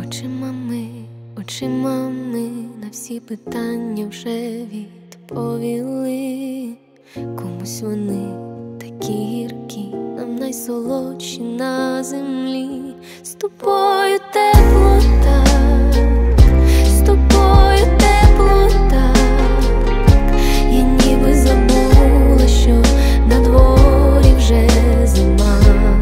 Очима ми на всі питання вже відповіли. Комусь вони такі гіркі, нам найсолодші на землі. З тобою тепло так, з тобою тепло так. Я ніби забула, що на дворі вже зима.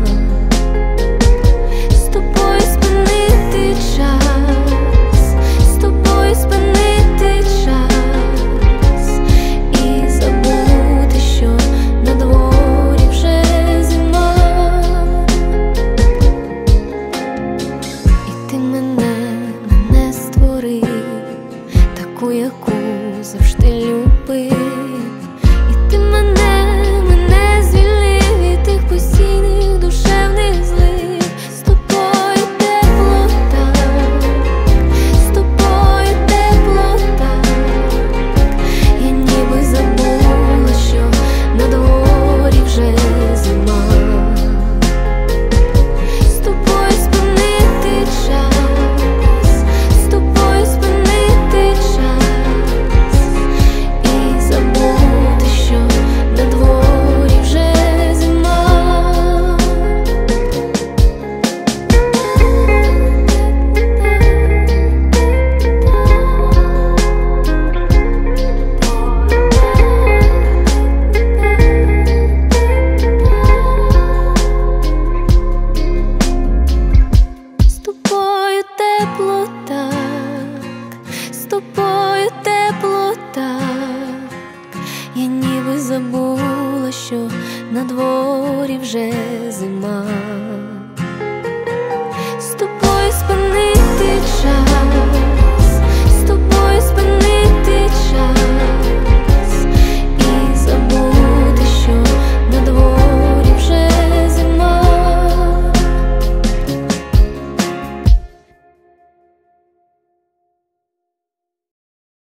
З тобою спинити час, з тобою спинити час і забути, що на дворі вже зима. І ти мене створив, таку, яку завжди любив. І ти мене звільнив від тих постійних душевних злив. З тобою тепло так, з тобою тепло так. Я ніби забула, що на дворі вже зима. З тобою спинити час, з тобою спинити час і забути, що на дворі вже зима. З тобою тепло так.